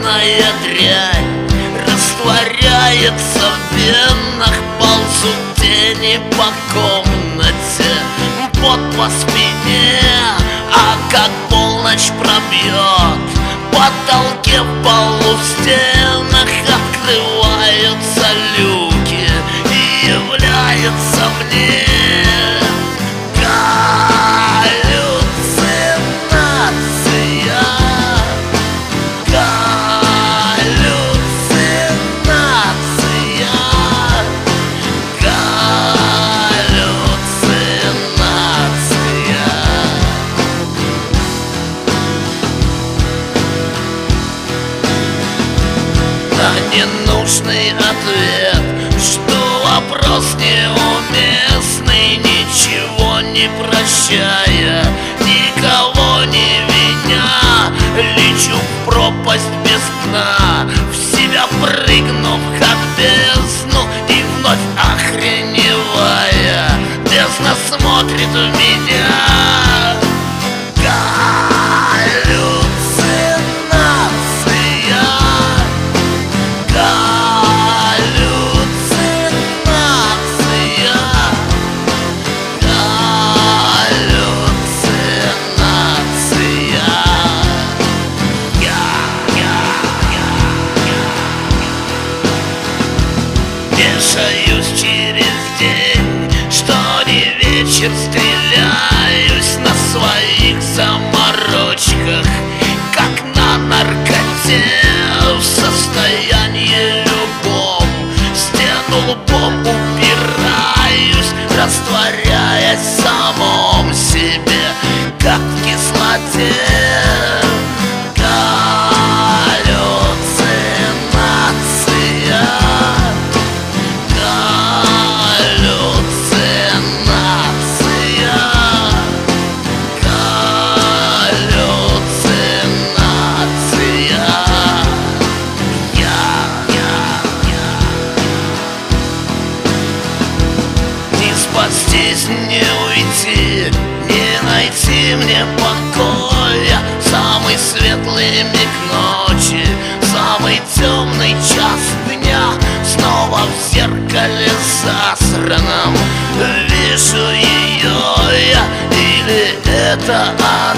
Черная дрянь растворяется в венах, ползут тени по комнате, пот по спине. А как полночь пробьет, в потолке, в полу, в стенах открываются люки, и является мне ненужный ответ, что вопрос неуместный, ничего не прощая, никого не виня, лечу в пропасть без дна, в себя прыгнув как бездну, и вновь охреневая, бездна смотрит в меня. Вешаюсь через день, что не вечер, стреляюсь на своих заморочках, как на наркоте, в состоянии любом, в стену лбом упираюсь, растворяясь в самом себе, как в кислоте. Спастись, не уйти, не найти мне покоя, самый светлый миг ночи, самый темный час дня, снова в зеркале засраном вижу ее я, или это она?